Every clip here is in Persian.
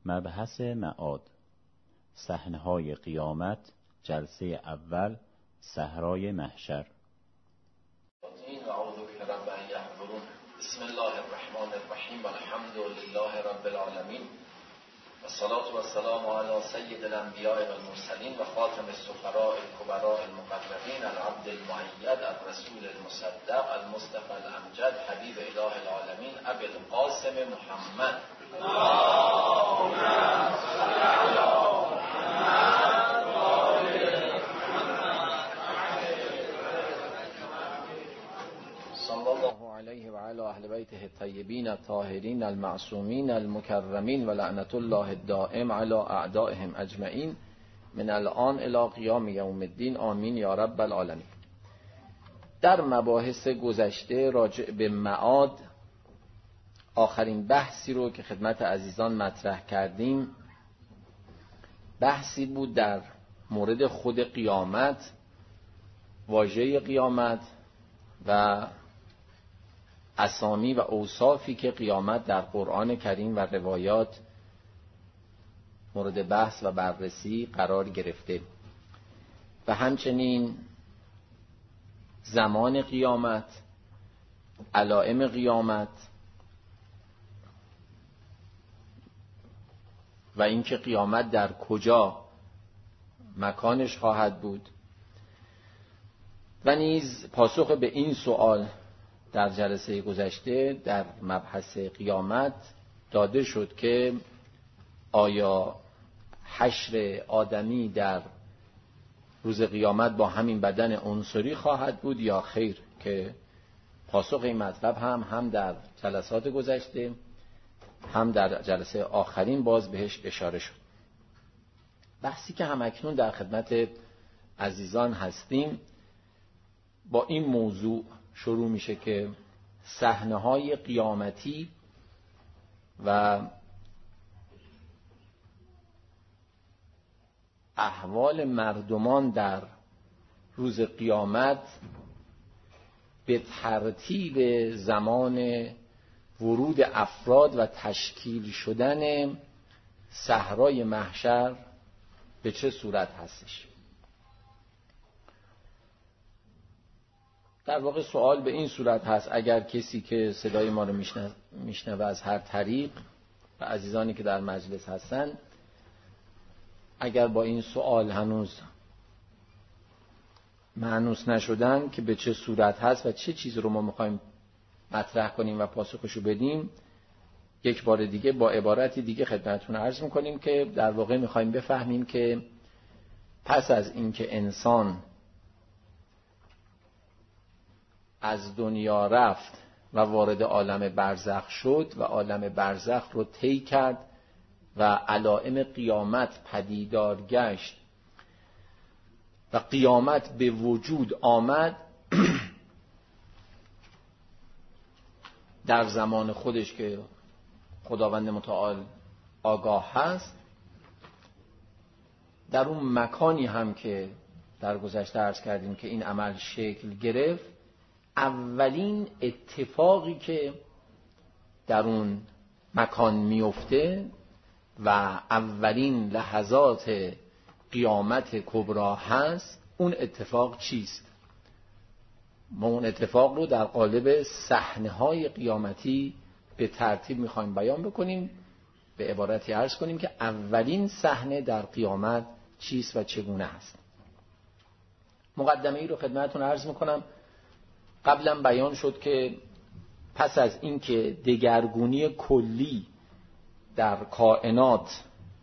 مبحث معاد، صحنه‌های قیامت، جلسه اول، صحرای محشر. بسم الله الرحمن الرحیم و الحمد لله رب العالمین و الصلاة و السلام علی سید الانبیاء و المرسلین و خاتم السفراء الکبراء المقربین العبد المؤید الرسول المصدق المصطفى الامجد حبیب اله العالمین ابی القاسم محمد. اللهم صل علی صلی الله علیه و علی اهل بیته الطیبین الطاهرین المعصومین المکرمین و لعنت الله الدائم علی اعدائهم اجمعین من الان الی قیام یوم الدین آمین یا رب العالمین. در مباحث گذشته راجع به معاد آخرین بحثی رو که خدمت عزیزان مطرح کردیم بحثی بود در مورد خود قیامت، واژه قیامت و اسامی و اوصافی که قیامت در قرآن کریم و روایات مورد بحث و بررسی قرار گرفته و همچنین زمان قیامت، علائم قیامت و اینکه قیامت در کجا مکانش خواهد بود و نیز پاسخ به این سوال در جلسه گذشته در مبحث قیامت داده شد که آیا حشر آدمی در روز قیامت با همین بدن عنصری خواهد بود یا خیر، که پاسخ این مطلب هم در جلسات گذشته هم در جلسه آخرین باز بهش اشاره شد. بحثی که همکنون در خدمت عزیزان هستیم با این موضوع شروع میشه که صحنه‌های قیامتی و احوال مردمان در روز قیامت به ترتیب زمان ورود افراد و تشکیل شدن صحرای محشر به چه صورت هستش. در واقع سوال به این صورت هست: اگر کسی که صدای ما رو میشنوه از هر طریق و عزیزانی که در مجلس هستن اگر با این سوال هنوز مانوس نشدن که به چه صورت هست و چه چیز رو ما میخوایم مطرح کنیم و پاسخشو بدیم، یک بار دیگه با عبارتی دیگه خدمتتون عرض میکنیم که در واقع میخوایم بفهمیم که پس از اینکه انسان از دنیا رفت و وارد عالم برزخ شد و عالم برزخ رو طی کرد و علائم قیامت پدیدار گشت و قیامت به وجود آمد، در زمان خودش که خداوند متعال آگاه هست، در اون مکانی هم که در گذشته عرض کردیم که این عمل شکل گرفت، اولین اتفاقی که در اون مکان میفته و اولین لحظات قیامت کبرا هست، اون اتفاق چیست؟ ما اون اتفاق رو در قالب صحنه‌های قیامتی به ترتیب میخوایم بیان بکنیم، به عبارتی عرض کنیم که اولین صحنه در قیامت چیست و چگونه است. مقدمه ای رو خدمتتون عرض میکنم. قبلا بیان شد که پس از اینکه دگرگونی کلی در کائنات،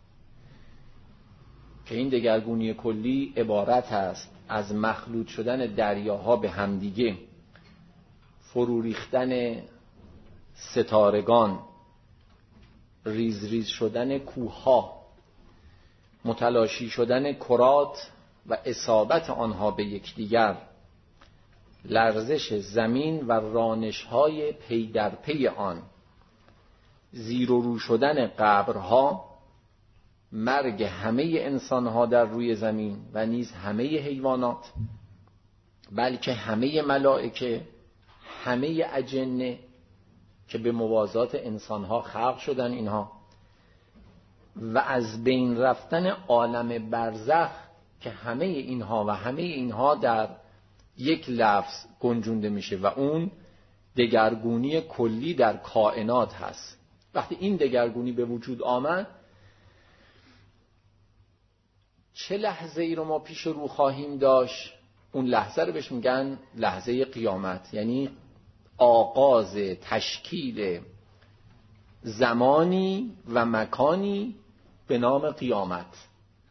که این دگرگونی کلی عبارت است از مخلوط شدن دریاها به همدیگه، فرو ریختن ستارگان، ریز ریز شدن کوهها، متلاشی شدن کرات و اصابت آنها به یکدیگر، لرزش زمین و رانش‌های پی در پی آن، زیر و رو شدن قبرها، مرگ همه انسانها در روی زمین و نیز همه حیوانات، بلکه همه ملائکه، همه اجنه که به موازات انسانها خلق شدن، اینها و از بین رفتن عالم برزخ که همه اینها در یک لفظ گنجونده میشه و اون دگرگونی کلی در کائنات هست. وقتی این دگرگونی به وجود آمد، چه لحظه ای رو ما پیش رو خواهیم داشت؟ اون لحظه رو بهش میگن لحظه قیامت، یعنی آغاز تشکیل زمانی و مکانی به نام قیامت.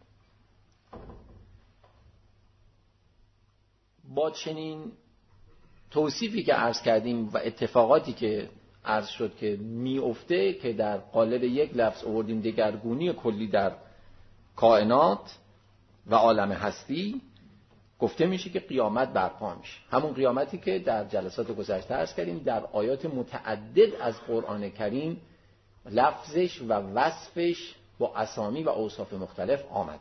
با چنین توصیفی که عرض کردیم و اتفاقاتی که عرض شد که میفته، که در قالب یک لفظ آوردیم دگرگونی کلی در کائنات و عالم هستی، گفته میشه که قیامت برپا میشه. همون قیامتی که در جلسات گذشته عرض کردیم در آیات متعدد از قرآن کریم لفظش و وصفش با اسامی و اوصاف مختلف آمده.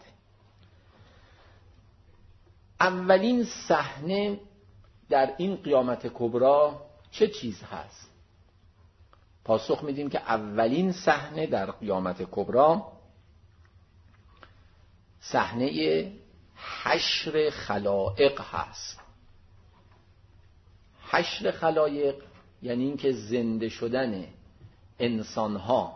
اولین صحنه در این قیامت کبری چه چیز هست؟ پاسخ میدیم که اولین صحنه در قیامت کبری صحنه حشر خلائق هست. حشر خلائق یعنی اینکه زنده شدن انسانها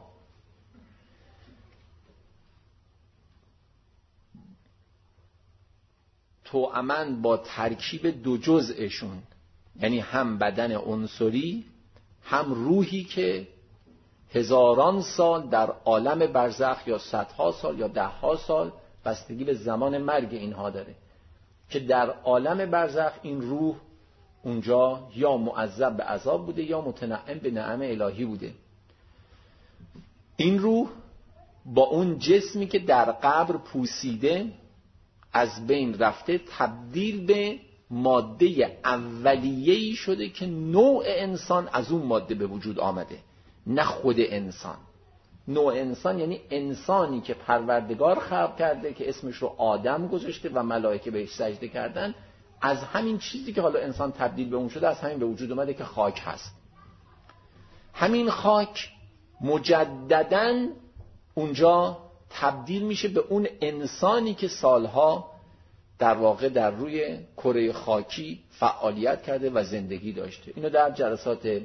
توأمن با ترکیب دو جزءشون، یعنی هم بدن عنصری هم روحی که هزاران سال در عالم برزخ یا صدها سال یا دهها سال بستگی به زمان مرگ اینها داره، که در عالم برزخ این روح اونجا یا معذب به عذاب بوده یا متنعم به نعم الهی بوده. این روح با اون جسمی که در قبر پوسیده از بین رفته، تبدیل به ماده اولیه‌ای شده که نوع انسان از اون ماده به وجود آمده، نه خود انسان. نوع انسان یعنی انسانی که پروردگار خلق کرده، که اسمش رو آدم گذاشته و ملائکه بهش سجده کردن. از همین چیزی که حالا انسان تبدیل به اون شده، از همین به وجود اومده که خاک هست. همین خاک مجدداً اونجا تبدیل میشه به اون انسانی که سالها در واقع در روی کره خاکی فعالیت کرده و زندگی داشته. اینو در جلسات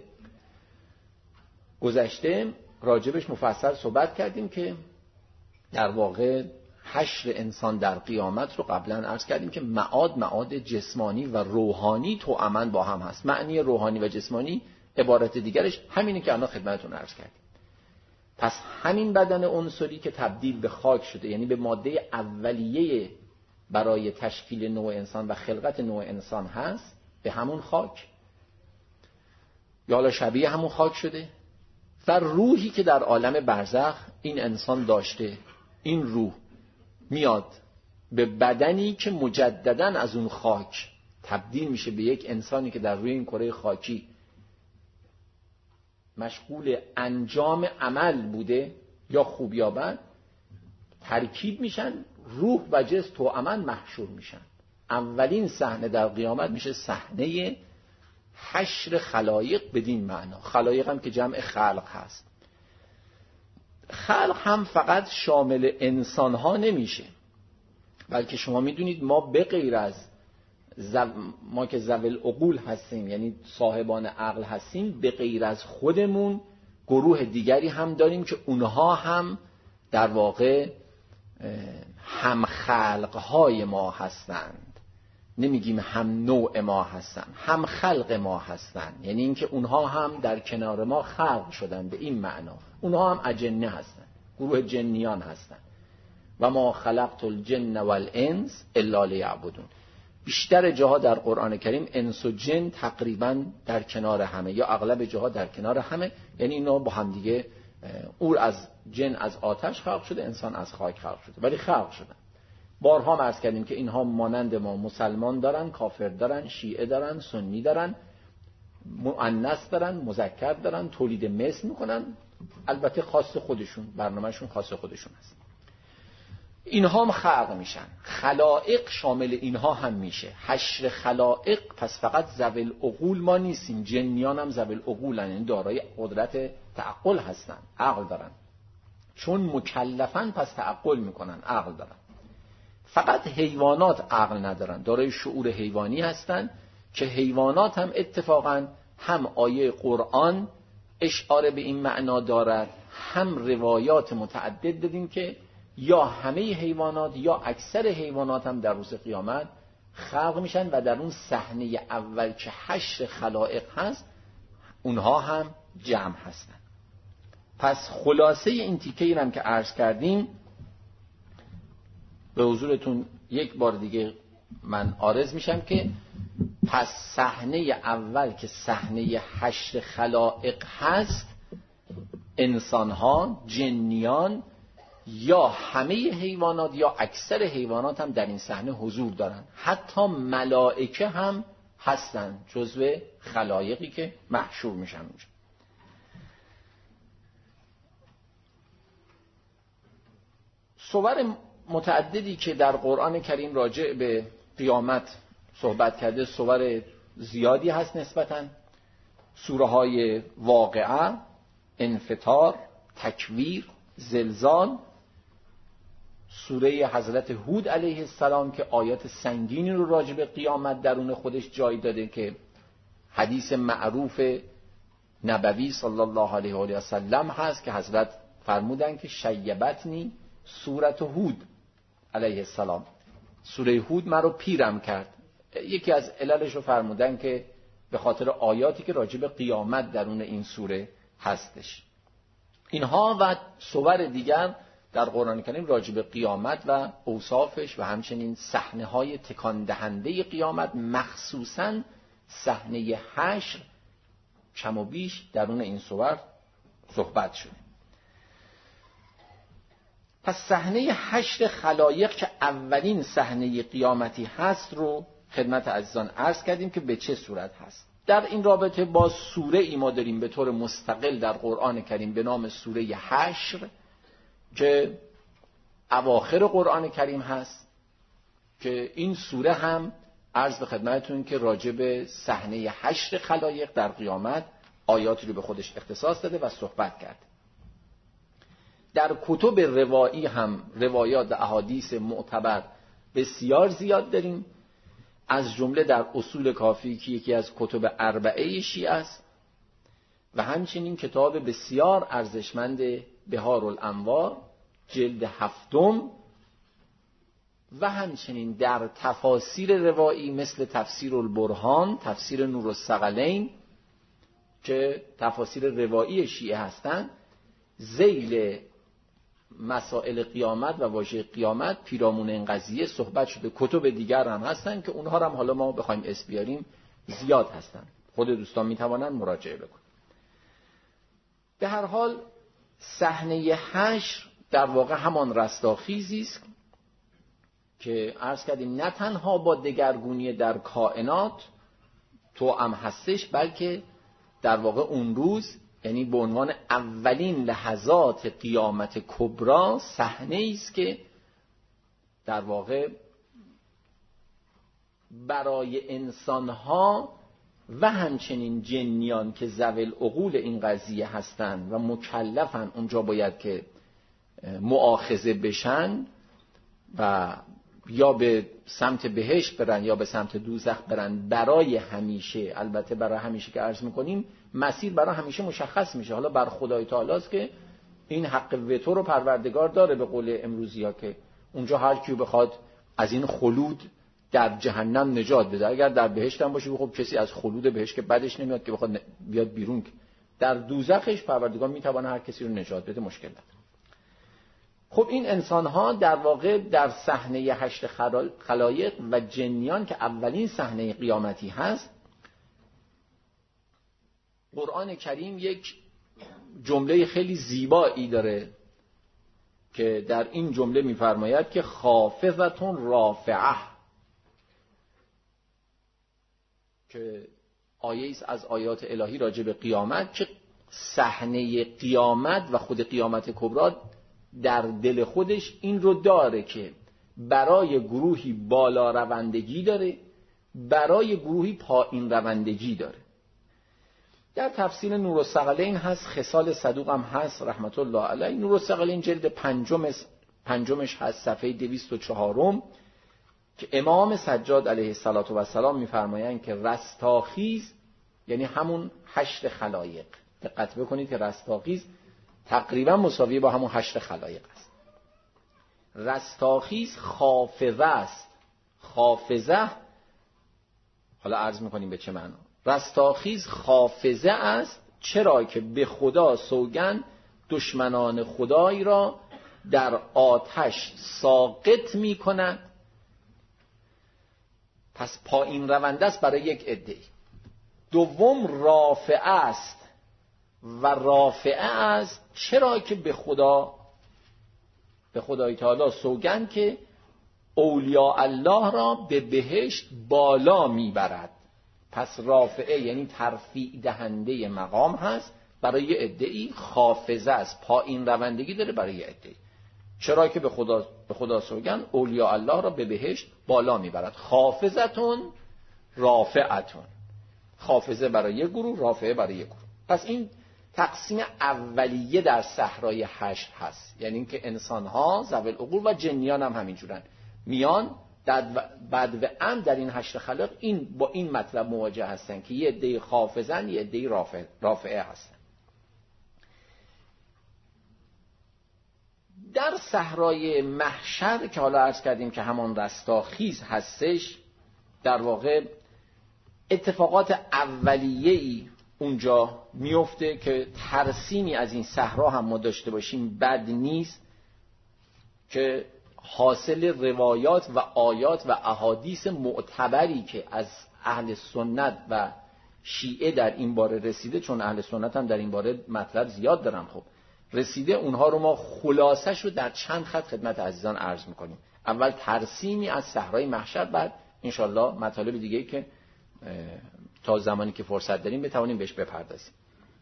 گذشته راجبش مفصل صحبت کردیم که در واقع حشر انسان در قیامت رو قبلا عرض کردیم که معاد جسمانی و روحانی توأمن با هم هست. معنی روحانی و جسمانی عبارت دیگرش همینه که الان خدمتتون عرض کردیم. پس همین بدن عنصری که تبدیل به خاک شده، یعنی به ماده اولیه برای تشکیل نوع انسان و خلقت نوع انسان هست، به همون خاک یا حالا شبیه همون خاک شده، و روحی که در عالم برزخ این انسان داشته، این روح میاد به بدنی که مجدداً از اون خاک تبدیل میشه به یک انسانی که در روی این کره خاکی مشغول انجام عمل بوده، یا خوب یا بد، ترکیب میشن، روح و جسم توأمن محشور میشن. اولین صحنه در قیامت میشه صحنه حشر خلایق بدین معنا. خلایق هم که جمع خلق هست. خلق هم فقط شامل انسان ها نمیشه، بلکه شما میدونید ما به غیر از ما که ذوی العقول هستیم، یعنی صاحبان عقل هستیم، به غیر از خودمون گروه دیگری هم داریم که اونها هم در واقع هم خلق های ما هستند. نمیگیم هم نوع ما هستند، هم خلق ما هستند، یعنی اینکه اونها هم در کنار ما خلق شدن. به این معنا اونها هم اجنه هستند، گروه جنیان هستند. و ما خلقت الجن والانس الا لیعبدون. بیشتر جاها در قرآن کریم انس و جن تقریبا در کنار همه، یا اغلب جاها در کنار همه، یعنی اینا با هم دیگه، اور از جن از آتش خلق شده، انسان از خاک خلق شده، ولی خلق شدن. بارها عرض کردیم که اینها مانند ما مسلمان دارن، کافر دارن، شیعه دارن، سنی دارن، مؤنث دارن، مذکر دارن، تولید مثل میکنن، البته خاص خودشون، برنامهشون خاص خودشون هست. اینها هم خلق میشن. خلائق شامل اینها هم میشه. حشر خلائق پس فقط ذوی العقول ما نیستیم، جنیان هم ذوی العقولن، یعنی دارای قدرت تعقل هستن، عقل دارن. چون مکلفن پس تعقل میکنن، عقل دارن. فقط حیوانات عقل ندارن، دارای شعور حیوانی هستن که حیوانات هم اتفاقا هم آیه قرآن اشاره به این معنا دارد، هم روایات متعدد دیدیم که یا همه حیوانات یا اکثر حیوانات هم در روز قیامت خلق میشن و در اون صحنه اول که حشر خلائق هست اونها هم جمع هستن. پس خلاصه این تیکه هم که عرض کردیم به حضورتون یک بار دیگه من عارض میشم که پس صحنه اول که صحنه حشر خلائق هست، انسانها، جنیان یا همه حیوانات یا اکثر حیوانات هم در این صحنه حضور دارن، حتی ملائکه هم هستن جزو خلایقی که محشور میشن اونجا. صور متعددی که در قرآن کریم راجع به قیامت صحبت کرده صور زیادی هست نسبتاً. سوره های واقعه، انفطار، تکویر، زلزال، سوره حضرت هود علیه السلام که آیات سنگینی رو راجع به قیامت درون خودش جای داده که حدیث معروف نبوی صلی الله علیه و سلم هست که حضرت فرمودن که شیبتنی سوره هود علیه السلام، سوره هود من رو پیرم کرد. یکی از عللش رو فرمودن که به خاطر آیاتی که راجع به قیامت درون این سوره هستش. اینها و صور دیگر در قرآن کریم راجع به قیامت و اوصافش و همچنین صحنه‌های تکان دهنده قیامت، مخصوصاً صحنه حشر، کم و بیش درون این صور صحبت شده. پس صحنه حشر خلایق که اولین صحنه قیامتی هست رو خدمت عزیزان عرض کردیم که به چه صورت هست. در این رابطه با سوره ای ما داریم به طور مستقل در قرآن کریم به نام سوره حشر که اواخر قرآن کریم هست که این سوره هم عرض به خدمتتون که راجع به صحنه حشر خلایق در قیامت آیاتی رو به خودش اختصاص داده و صحبت کرد. در کتب روایی هم روایات و احادیث معتبر بسیار زیاد داریم، از جمله در اصول کافی که یکی از کتب اربعه شیعه است و همچنین کتاب بسیار ارزشمند بهارالانوار جلد 7 و همچنین در تفاسیر روایی مثل تفسیر البرهان، تفسیر نورالثقلین که تفاسیر روایی شیعه هستند، ذیل مسائل قیامت و واژه قیامت پیرامون این قضیه صحبت شده. کتب دیگر هم هستن که اونها هم حالا ما بخوایم اسم بیاریم زیاد هستن، خود دوستان میتوانن مراجعه بکنن. به هر حال صحنه حشر در واقع همان رستاخیزی است که عرض کردیم نه تنها با دگرگونی در کائنات توأم هستش، بلکه در واقع اون روز یعنی به عنوان اولین لحظات قیامت کبرا صحنه‌ای است که در واقع برای انسانها و همچنین جنیان که ذوی العقول این قضیه هستند و مکلفن اونجا باید که مؤاخذه بشن و یا به سمت بهشت برن یا به سمت دوزخ برن برای همیشه. البته برای همیشه که عرض میکنیم مسیر برای همیشه مشخص میشه. حالا بر خدای تعالی است که این حق وتو رو پروردگار داره، به قول امروزیا که اونجا هر کیو بخواد از این خلود در جهنم نجات بده. اگر در بهشت هم باشه خب کسی از خلود بهشت که بدش نمیاد که بخواد بیاد بیرون، در دوزخش پروردگار میتونه هر کسی رو نجات بده، مشکل نداره. خب این انسان‌ها در واقع در صحنه حشر خلایق و جنیان که اولین صحنه قیامتی هست، قرآن کریم یک جمله خیلی زیبایی داره که در این جمله می‌فرماید که خافضة رافعه، که آیه است از آیات الهی راجع به قیامت که صحنه قیامت و خود قیامت کبری در دل خودش این رو داره که برای گروهی بالا روندگی داره، برای گروهی پایین روندگی داره. در تفسیر نورالثقلین هست، خصال صدوق هم هست رحمت الله علیه. نورالثقلین جلد پنجمش هست، صفحه 204 که امام سجاد علیه السلام میفرمایند که رستاخیز یعنی همون حشر خلایق. دقت بکنید که رستاخیز تقریبا مساوی با همون حشر خلایق است. رستاخیز خافضه است. خافضه حالا عرض میکنیم به چه معنا. رستاخیز خافضه است، چرا که به خدا سوگند دشمنان خدای را در آتش ساقط میکند. پس پایین رونده است برای یک عده. دوم رافعه است و رافعه است چرا که به خدای تعالی سوگند که اولیاء الله را به بهشت بالا میبرد. پس رافعه یعنی ترفیع دهنده مقام هست برای عده‌ای، خافضه است پایین روندگی داره برای عده‌ای، چرا که به خدا سوگند اولیاء الله را به بهشت بالا میبرد. خافضتون رافعتون، خافضه برای یک گروه، رافعه برای یک گروه. پس این تقسیم اولیه در صحرای حشر هست، یعنی اینکه انسان‌ها ذوی العقول و جنیان هم همینجورن میان بعد و ام در این حشر خلق با این مطلب مواجه هستن که یه عده خافضن یه عده رافعه هستن. در صحرای محشر که حالا عرض کردیم که همان رستاخیز هستش، در واقع اتفاقات اولیه‌ای اونجا میفته که ترسیمی از این صحرا هم ما داشته باشیم بد نیست، که حاصل روایات و آیات و احادیث معتبری که از اهل سنت و شیعه در این باره رسیده، چون اهل سنت هم در این باره مطلب زیاد دارن خب رسیده، اونها رو ما خلاصش رو در چند خط خدمت عزیزان عرض میکنیم. اول ترسیمی از صحرای محشر، بعد انشالله مطالب دیگه‌ای که تا زمانی که فرصت داریم بتوانیم بهش بپردازیم.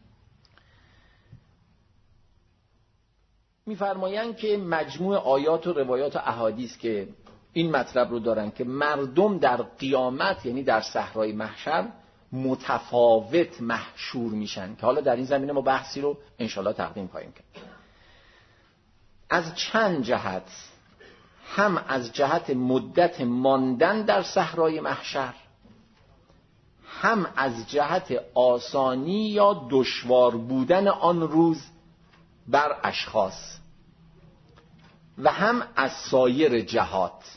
می‌فرمایند که مجموع آیات و روایات و احادیث که این مطلب رو دارن که مردم در قیامت یعنی در صحرای محشر متفاوت محشور میشن، که حالا در این زمینه ما بحثی رو انشالله تقدیم خواهیم کرد. از چند جهت، هم از جهت مدت ماندن در صحرای محشر، هم از جهت آسانی یا دشوار بودن آن روز بر اشخاص، و هم از سایر جهات.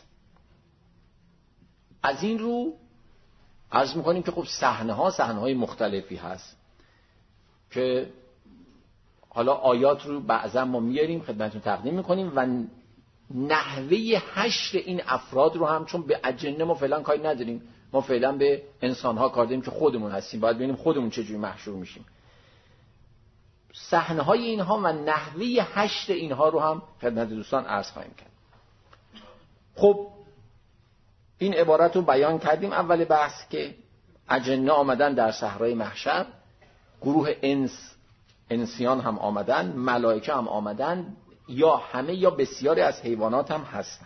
از این رو عرض میکنیم که خب صحنه‌های مختلفی هست که حالا آیات رو بعضا ما میاریم خدمتتون تقدیم میکنیم و نحوه حشر این افراد رو هم، چون به اجنه ما فعلا کاری نداریم، ما فعلا به انسان‌ها کار داریم که خودمون هستیم، باید ببینیم خودمون چجوری محشور میشیم. صحنه‌های اینها و نحوه حشر اینها رو هم خدمت دوستان عرض خواهیم کرد. خب این عبارت رو بیان کردیم اول بحث که اجنه آمدن در صحرای محشر، گروه انسیان هم آمدن، ملائکه هم آمدن، یا همه یا بسیاری از حیوانات هم هستن.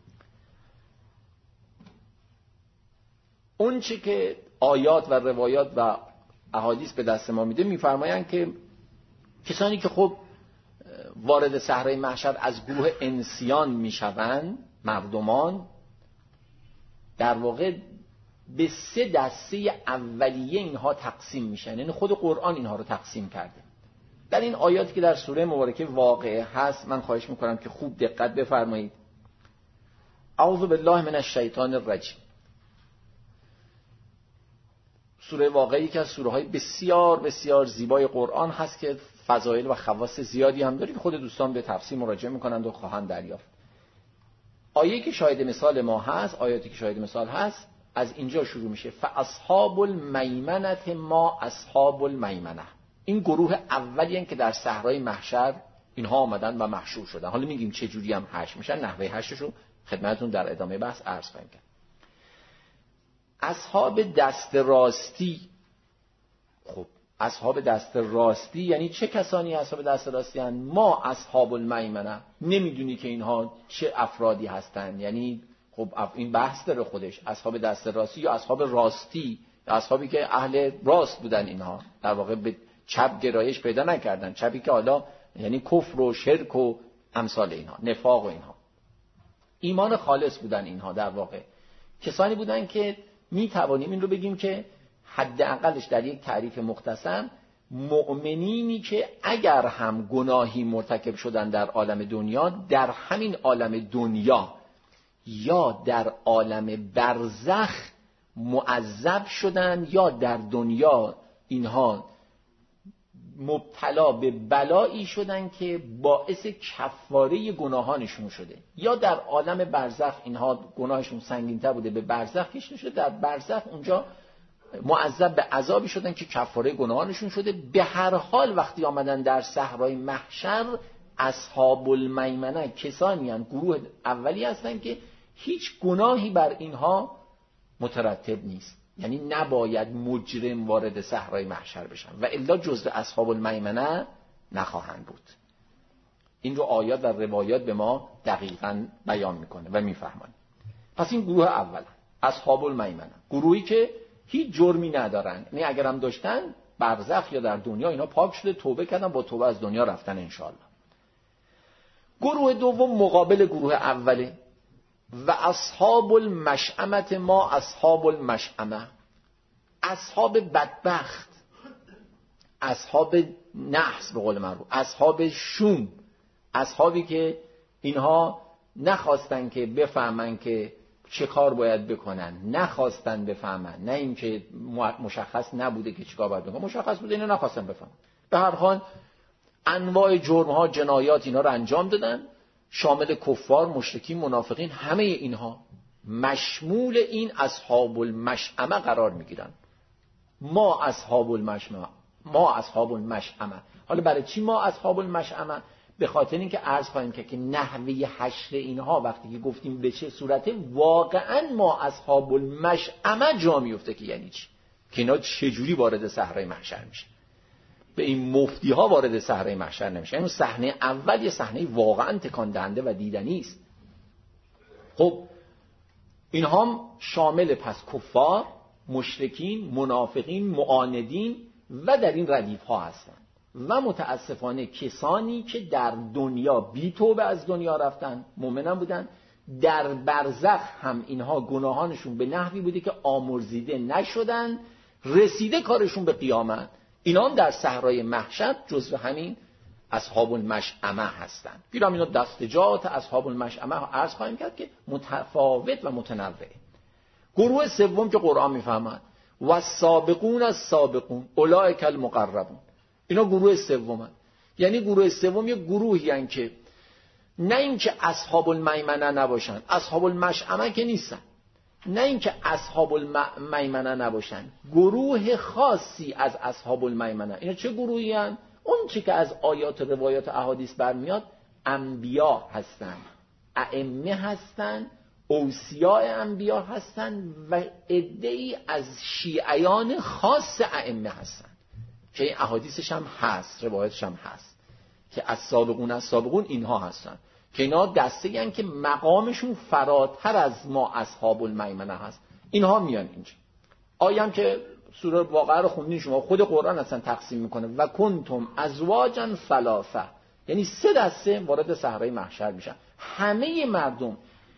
اون چی که آیات و روایات و احادیث به دست ما میده، میفرمایند که کسانی که خب وارد صحرای محشر از گروه انسیان میشوند، مردمان، در واقع به 3 دسته اولیه اینها تقسیم میشن، یعنی خود قرآن اینها رو تقسیم کرده. در این آیاتی که در سوره مبارکه واقعه هست، من خواهش میکنم که خوب دقت بفرمایید. اعوذ بالله من الشیطان الرجیم. سوره واقعی که از سوره های بسیار بسیار زیبای قرآن هست که فضایل و خواص زیادی هم داره که خود دوستان به تفسیر مراجعه میکنند و خواهند دریافت. آیه که شاهد مثال ما هست، آیاتی که شاهد مثال هست، از اینجا شروع میشه. فاصحاب المیمنه ما اصحاب المیمنه. این گروه اولی که در صحرای محشر اینها آمدن و محشور شدن. حالا میگیم چه جوری هم حشر میشن، نحوه حشرش رو خدمتتون در ادامه بحث عرض خواهیم کرد. اصحاب دست راستی. خب اصحاب دست راستی یعنی چه کسانی اصحاب دست راستی هستند؟ ما اصحاب المیمنه. نمیدونی که اینها چه افرادی هستند، یعنی خب این بحث داره خودش. اصحاب دست راستی یا اصحاب راستی اصحابی که اهل راست بودن، اینها در واقع به چپ گرایش پیدا نکردن، چپی که حالا یعنی کفر و شرک و امثال اینها، نفاق و اینها. ایمان خالص بودن اینها، در واقع کسانی بودن که می توانیم این رو بگیم که حداقلش در یک تعریف مختصر مؤمنینی که اگر هم گناهی مرتکب شدن در عالم دنیا، در همین عالم دنیا یا در عالم برزخ معذب شدن، یا در دنیا اینها مبتلا به بلایی شدن که باعث کفاره گناهانشون شده، یا در عالم برزخ اینها گناهشون سنگین‌تر بوده، به برزخ کشیده شده، در برزخ اونجا معذب به عذابی شدن که کفاره گناهانشون شده. به هر حال وقتی آمدن در صحرای محشر، اصحاب المیمنه کسانی هستند، گروه اولی هستند که هیچ گناهی بر اینها مترتب نیست، یعنی نباید مجرم وارد صحرای محشر بشن و الا جزء اصحاب المیمنه نخواهند بود. این رو آیات و روایات به ما دقیقاً بیان میکنه و میفهمند. پس این گروه اول اصحاب المیمنه، گروهی که هیچ جرمی ندارن، یعنی اگر هم داشتن برزخ یا در دنیا اینا پاک شده، توبه کردن، با توبه از دنیا رفتن انشاءالله. گروه دوم مقابل گروه اوله، و اصحاب المشأمه ما اصحاب المشأمه، اصحاب بدبخت، اصحاب نحس به قول معروف، اصحاب شوم، اصحابی که اینها نخواستن که بفهمن که چه کار باید بکنن، نخواستن بفهمن، نه اینکه مشخص نبوده که چیکار باید بکنن، مشخص بوده اینا نخواستن بفهمن. به هر حال انواع جرم‌ها، جنایات اینا رو انجام دادن، شامل کفار، مشرکین، منافقین، همه اینها مشمول این اصحاب المشأمه قرار میگیرن. ما اصحاب المشأمه، ما اصحاب المشأمه. حالا برای چی ما اصحاب المشأمه؟ به خاطر اینکه عرض خواهیم که نحوه حشر اینها وقتی که گفتیم به چه صورته، واقعا ما اصحاب المشأمه جا میفته که یعنی چی، که اینا چجوری وارد صحرای محشر میشه. به این مفتی ها وارد صحرای محشر نمیشه. این صحنه اول یه صحنه واقعا تکان دهنده و دیدنی است. خب اینها شامل پس کفار، مشرکین، منافقین، معاندین و در این ردیف ها هستند و متاسفانه کسانی که در دنیا بی توبه از دنیا رفتن، مؤمنان بودن، در برزخ هم اینها گناهانشون به نحوی بوده که آمرزیده نشدن، رسیده کارشون به قیامت. اینا هم در صحرای محشر جزو همین اصحاب المشأمه هستند. پیرام اینا دستجات اصحاب المشأمه عرض خواهیم کرد که متفاوت و متنوع. گروه سوم که قرآن میفهمد و السابقون السابقون اولئک المقربون، اینا گروه سومن. یعنی گروه سوم یه گروهی هستند که نه اینکه اصحاب المیمنه نباشن، اصحاب المشأمه که نیستن، نه اینکه اصحاب المیمنه نباشن، گروه خاصی از اصحاب المیمنه. اینا چه گروهی هستند؟ اون چی که از آیات و روایات و احادیث برمیاد، انبیا هستن، ائمه هستن، اوصیاء انبیا هستن و عده‌ای از شیعیان خاص ائمه هستن که این احادیثش هم هست، روایاتش هم هست که السابقون السابقون اینها هستن که اینا دسته هستن که مقامشون فراتر از ما اصحاب المیمنه هست. اینها میان اینجا. آیه هم که سوره واقعه رو خوندین شما، خود قرآن اصلا تقسیم میکنه و کنتم ازواجا ثلاثه، یعنی 3 دسته وارد صحرای محشر میشن. همه مردم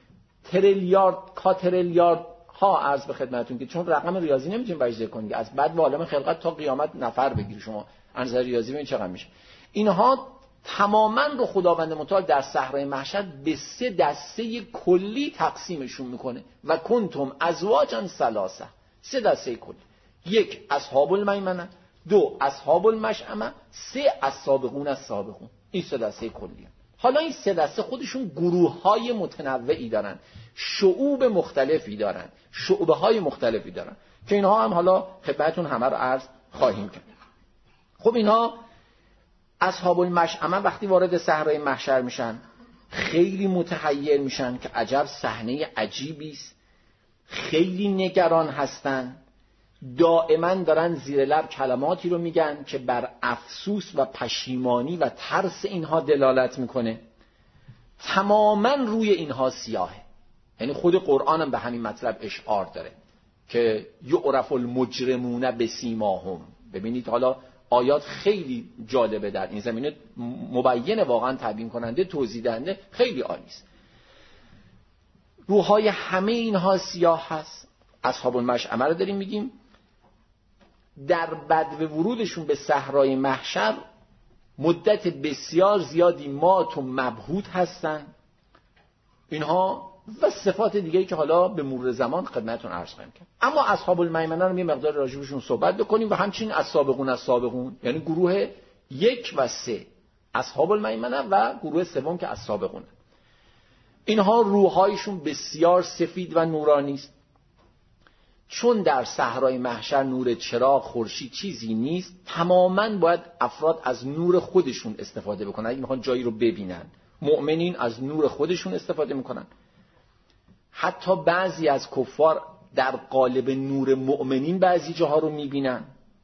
تریلیارد کاتریلیارد ها عرض به خدمتتون که چون رقم ریاضی نمیتونیم بجزه کنیم، از بعد و عالم خلقت تا قیامت نفر بگیری شما از ریاضی ببین چقدر میشه. اینها تماما رو خداوند متعال در صحرای محشر به 3 دسته کلی تقسیمشون میکنه و کنتم ازواجا ثلاثه، 3 دسته کلی. 1 اصحاب المیمنه، 2 اصحاب المشأمه، 3 السابقون السابقون. این 3 دسته کلی. حالا این 3 دسته خودشون گروه‌های متنوعی دارن، شعوب مختلفی دارن، شعبه‌های مختلفی دارن که اینها هم حالا خدمتتون همه رو عرض خواهیم کرد. خب اینها اصحاب المشأمه وقتی وارد صحرای محشر میشن خیلی متحیر میشن که عجب صحنه عجیبی است، خیلی نگران هستن، دائما دارن زیر لب کلماتی رو میگن که بر افسوس و پشیمانی و ترس اینها دلالت میکنه. تماما روی اینها سیاهه، یعنی خود قرآن هم به همین مطلب اشعار داره. که یعرف المجرمون بسیماهم. ببینید حالا آیات خیلی جالبه در این زمینه، مبین، واقعا تبیین کننده، توضیح دهنده، خیلی عالی است. روحای همه اینها سیاه هست. اصحاب المشأمه رو داریم میگیم. در بدو ورودشون به صحرای محشر مدت بسیار زیادی مات و مبهوت هستن. اینها و صفات دیگه‌ای که حالا به مرور زمان خدمتتون عرض خواهم کرد. اما اصحاب المیمنه رو یه مقدار راجبشون صحبت بکنیم و همچنین السابقون، یعنی گروه 1 و 3، اصحاب المیمنه و گروه 3 که السابقون. اینها روحایشون بسیار سفید و نورانی است. چون در صحرای محشر نور چراغ، خورشید چیزی نیست، تماماً باید افراد از نور خودشون استفاده بکنن اگه میخوان جایی رو ببینن. مؤمنین از نور خودشون استفاده میکنن. حتی بعضی از کفار در قالب نور مؤمنین بعضی جاها رو میبینن،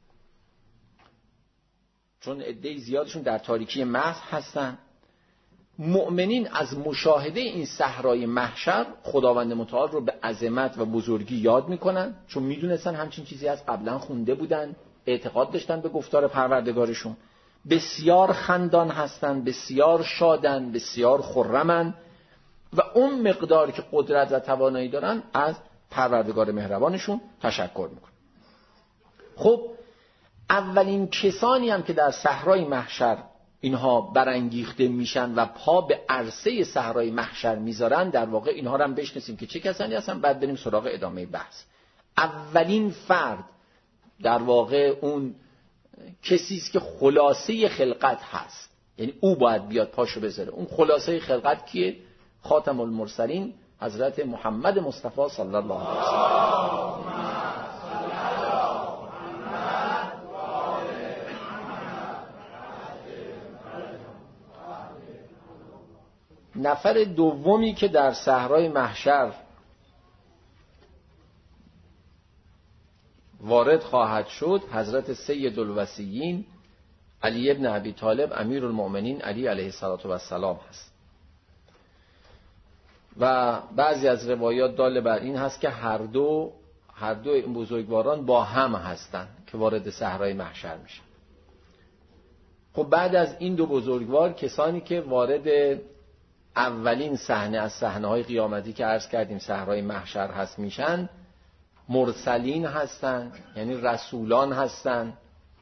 چون عده زیادشون در تاریکی محض هستن. مؤمنین از مشاهده این صحرای محشر خداوند متعال رو به عظمت و بزرگی یاد میکنن، چون میدونستن همچین چیزی از قبلا خونده بودن، اعتقاد داشتن به گفتار پروردگارشون. بسیار خندان هستن، بسیار شادن، بسیار خرمن و اون مقدار که قدرت و توانایی دارن از پروردگار مهربانشون تشکر میکنن. خب اولین کسانی هم که در صحرای محشر اینها برانگیخته میشن و پا به عرصه صحرای محشر میذارن، در واقع اینها رو هم بشناسیم که چه کسانی هستن، بعد بریم سراغ ادامه بحث. اولین فرد در واقع اون کسی است که خلاصه خلقت هست، یعنی او باید بیاد پاشو بذاره. اون خلاصه خلقت کیه؟ خاتم المرسلین حضرت محمد مصطفی صلی الله علیه وسلم. نفر دومی که در صحرای محشر وارد خواهد شد حضرت سید الوصیین علی ابن ابی طالب امیر المؤمنین علی علیه السلام هست و بعضی از روایات دال بر این هست که هر دو این بزرگواران با هم هستند که وارد صحرای محشر میشن. خب بعد از این دو بزرگوار کسانی که وارد اولین صحنه از صحنه‌های قیامتی که عرض کردیم صحرای محشر هست میشن، مرسلین هستن، یعنی رسولان هستن.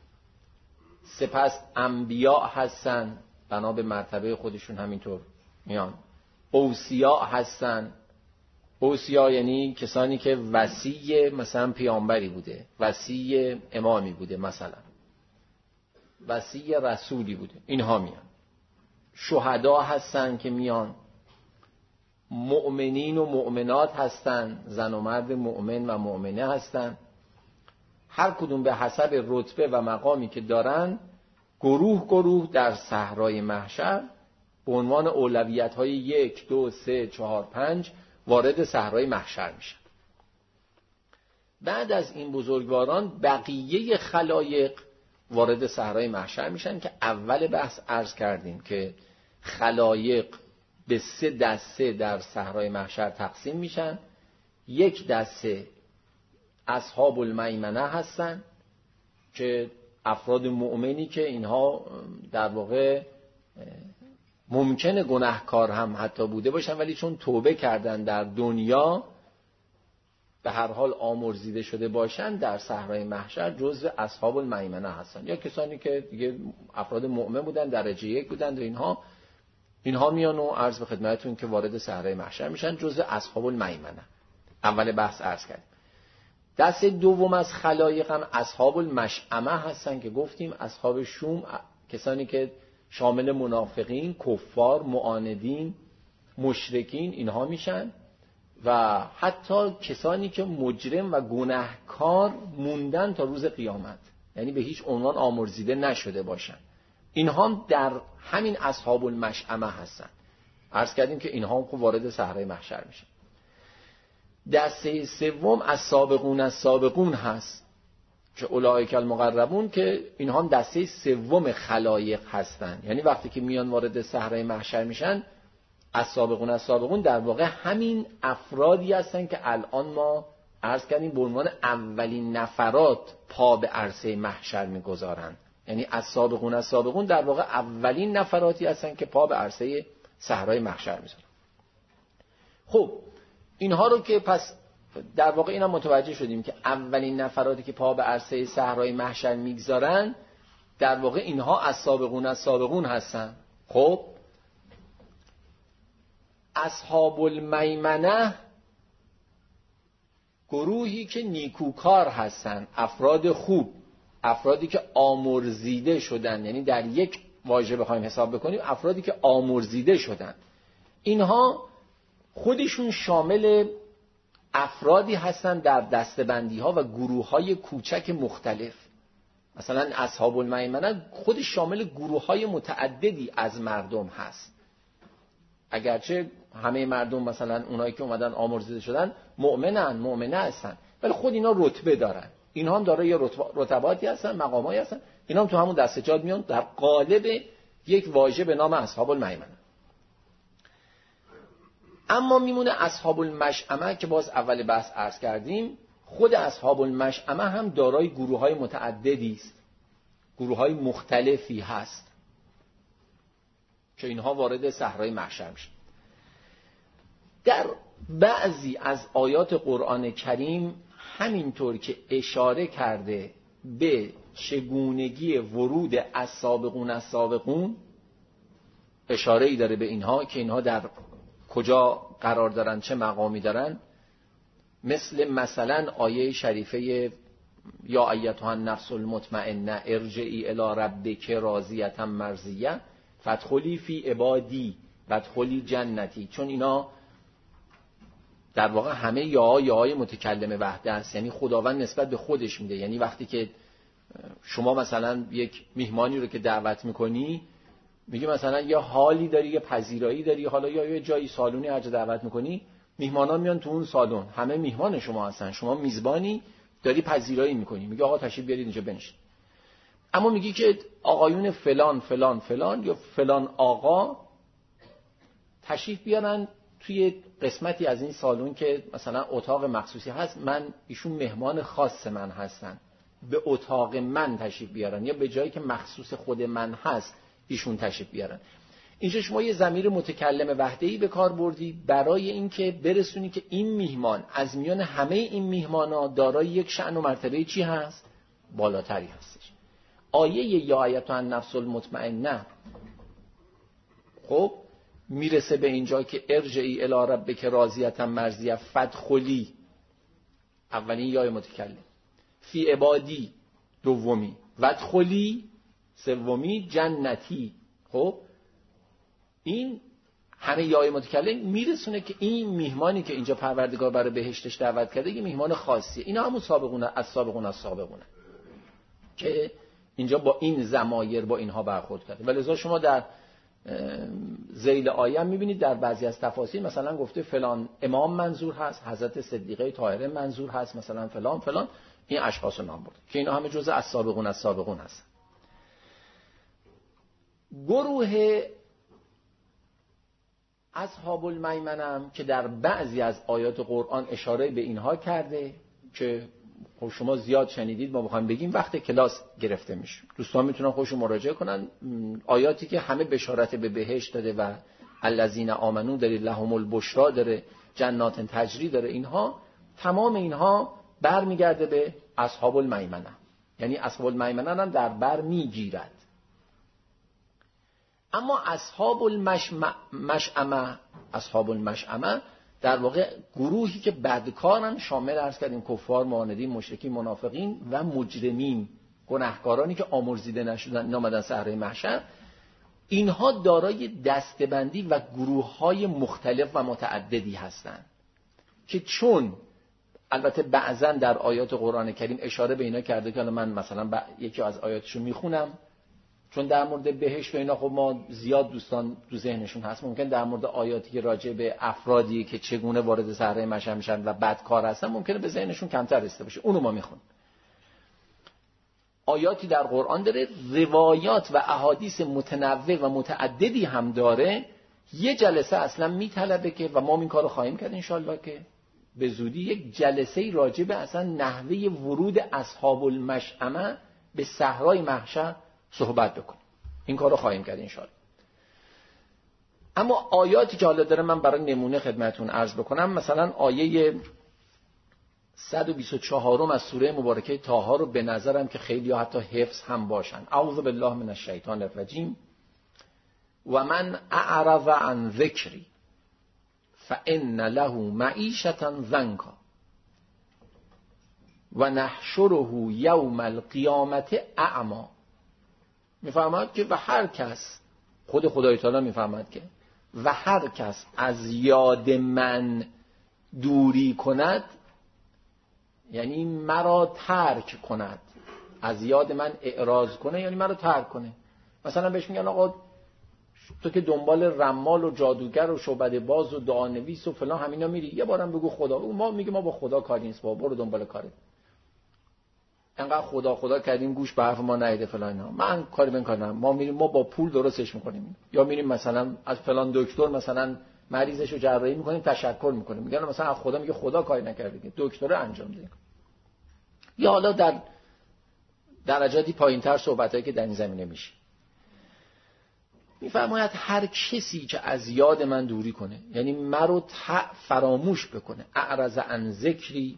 سپس انبیاء هستن، بنا به مرتبه خودشون همینطور میان. اوصیا هستن. اوصیا یعنی کسانی که وصی مثلا پیامبری بوده، وصی امامی بوده، مثلا وصی رسولی بوده، اینها میان. شهدا هستن که میان. مؤمنین و مؤمنات هستن، زن و مرد مؤمن و مؤمنه هستن. هر کدوم به حسب رتبه و مقامی که دارن گروه در صحرای محشر به عنوان اولویت های 1 2 3 4 5 وارد صحرای محشر میشن. بعد از این بزرگواران بقیه خلایق وارد صحرای محشر میشن که اول بحث عرض کردیم که خلایق به 3 دسته در صحرای محشر تقسیم میشن. یک دسته اصحاب المیمنه هستن که افراد مؤمنی که اینها در واقع ممکنه گناهکار هم حتی بوده باشن، ولی چون توبه کردن در دنیا به هر حال آمرزیده شده باشن، در صحرای محشر جزو اصحاب المیمنه هستن. یا کسانی که دیگه افراد مؤمن بودن، درجه 1 بودن و اینها میان و عرض به خدمتتون که وارد صحرای محشر میشن، جزو اصحاب المیمنه. اول بحث عرض کردیم. دسته دوم از خلایق هم اصحاب المشأمه هستن که گفتیم اصحاب شوم، کسانی که شامل منافقین، کفار، معاندین، مشرکین اینها میشن و حتی کسانی که مجرم و گناهکار موندن تا روز قیامت، یعنی به هیچ عنوان آمرزیده نشده باشن، اینها هم در همین اصحاب المشأمه هستن. عرض کردیم که اینها هم خب وارد صحرای محشر میشن. دسته سوم السابقون هست که اولئک المقربون، که اینها هم دسته سوم خلایق هستن. یعنی وقتی که میان وارد صحرای محشر میشن، السابقون در واقع همین افرادی هستن که الان ما عرض کردیم به عنوان اولین نفرات پا به عرصه محشر میگذارن. یعنی السابقون در واقع اولین نفراتی هستن که پا به عرصه صحرای محشر میذارن. خب اینها رو که پس در واقع اینا متوجه شدیم که اولین نفراتی که پا به عرصه صحرای محشر میگذارن در واقع اینها السابقون هستن. خب اصحاب المیمنه گروهی که نیکوکار هستن، افراد خوب، افرادی که آمرزیده شدن، یعنی در یک واژه بخوایم حساب بکنیم افرادی که آمرزیده شدن. اینها خودشون شامل افرادی هستن در دستبندی ها و گروه های کوچک مختلف. مثلا اصحاب المیمنه خودش شامل گروه های متعددی از مردم هست. اگرچه همه مردم مثلا اونایی که اومدن آمرزیده شدن مؤمنه هستن، ولی خود اینا رتبه دارن. اینها هم دارای رتباتی هستن، مقامایی هستن. اینا هم تو همون دستجات میان در قالب یک واژه به نام اصحاب المیمنه. اما میمونه اصحاب المشأمه که باز اول بحث عرض کردیم. خود اصحاب المشأمه هم دارای گروه‌های متعددی است، گروه‌های مختلفی هست که اینها وارد صحرای محشر میشن. در بعضی از آیات قرآن کریم همینطور که اشاره کرده به چگونگی ورود السابقون اشاره‌ای داره به اینها که اینها در کجا قرار دارن، چه مقامی دارن. مثلا آیه شریفه یا ایتها النفس المطمئنه ارجعی الی ربک راضیة مرضیه فادخلی فی عبادی وادخلی جنتی. چون اینا در واقع همه یاهای متکلم وحده است، یعنی خداوند نسبت به خودش میده. یعنی وقتی که شما مثلا یک میهمانی رو که دعوت میکنی، میگه مثلا یه حالی داری، یه پذیرایی داری، حالا یا یه جایی سالونی هر جا دعوت میکنی، میهمانان میان تو اون سالن، همه میهمان شما هستن، شما میزبانی داری پذیرایی میکنی، میگه آقا تشریف بیارید اینجا بنشین. اما میگی که آقایون فلان فلان فلان یا فلان آقا تشریف بیارن توی قسمتی از این سالن که مثلا اتاق مخصوصی هست، ایشون مهمان خاص من هستن، به اتاق من تشریف بیارن، یا به جایی که مخصوص خود من هست ایشون تشریف بیارن. اینجا شما یه ضمیر متکلم وحده‌ای به کار بردی برای اینکه برسونی که این میهمان از میان همه این میهمانا دارای یک شأن و مرتبه چی هست؟ بالاتری هستش. آیه یا ایتها النفس المطمئنه خب میرسه به اینجا که ارجعی الی ربک راضیة مرضیه فادخلی، اولین یای متکلم، فی عبادی دومی، وادخلی سومی، جنتی. خب این همه یای متکلم میرسونه که این میهمانی که اینجا پروردگار برای بهشتش دعوت کرده یه میهمان خاصیه. اینا همون سابقون که اینجا با این ضمایر با اینها برخورد کرده. ولذا شما در ذیل آیه میبینید در بعضی از تفاسیر مثلا گفته فلان امام منظور هست، حضرت صدیقه طاهره منظور هست، مثلا فلان فلان، این اشخاص رو نام برده که اینا همه جزء السابقون هستن. گروه اصحاب المیمنه هم که در بعضی از آیات قرآن اشاره به اینها کرده که خب شما زیاد شنیدید، ما میخوایم بگیم وقت کلاس گرفته میشه. دوستان میتونن خودشون مراجعه کنن. آیاتی که همه بشارت به بهشت داده و الذین آمنو داره، لهم البشرا داره، جنات تجری داره، اینها تمام اینها برمیگرده به اصحاب المیمنه. یعنی اصحاب المیمنه هم در بر میگیرد. اما اصحاب المشأمه در واقع گروهی که بدکارن، شامل عرض کردیم کفار، معاندین، مشرکین، منافقین و مجرمین، گناهکارانی که آمرزیده نشدن، اینا اومدن صحرای محشر. اینها دارای دستبندی و گروه‌های مختلف و متعددی هستند که چون البته بعضا در آیات قرآن کریم اشاره به اینا کرده که من مثلا یکی از آیاتشو میخونم، چون در مورد بهشت و اینا خب ما زیاد دوستان تو ذهنشون هست، ممکن در مورد آیاتی که راجع به افرادی که چگونه وارد صحرای محشر میشن و بدکار هستن ممکنه به ذهنشون کمتر رسیده باشه، اونو ما میخونیم. آیاتی در قرآن داره، روایات و احادیث متنوع و متعددی هم داره. یه جلسه اصلا میطلبه که و ما این کارو خواهیم کرد انشالله که به زودی یک جلسه راجع به اصلا نحوه ورود اصحاب المشأمه به صحرای محشر صحبت بکنیم. این کار رو خواهیم کرد انشاءالله. اما آیاتی که حالا داره من برای نمونه خدمتون عرض بکنم، مثلا آیه 124 از سوره مبارکه طه رو به نظرم که خیلی حتی حفظ هم باشن. اعوذ بالله من الشیطان الرجیم. و من اعرض عن ذکری فان له معیشة ضنکا و نحشره یوم القیامة اعمی. میفرماد که و هر کس، خود خدای تعالی میفرماد که و هر کس از یاد من دوری کند، یعنی مرا ترک کند، از یاد من اعراض کنه یعنی مرا ترک کنه. مثلا بهش میگن آقا تو که دنبال رمال و جادوگر و شعبده باز و دعانویس و فلان همینا میری، یه بارم بگو خدا. ما میگه ما با خدا کاری نیست، با برو دنبال کارت. انقدر خدا کردیم گوش به حرف ما نیده فلان اینا. من کاری نمی‌کنم. ما میریم، ما با پول درستش میکنیم، یا میریم مثلا از فلان دکتر مثلا مریضشو جراحی میکنیم، تشکر میکنیم، میگن مثلا از خدا، میگه خدا کاری نکرده، دکتر انجام میده. یا حالا در درجاتی پایینتر صحبتایی که در این زمینه میشه. میفرماید هر کسی که از یاد من دوری کنه، یعنی مرا فراموش بکنه، اعرض عن ذکری،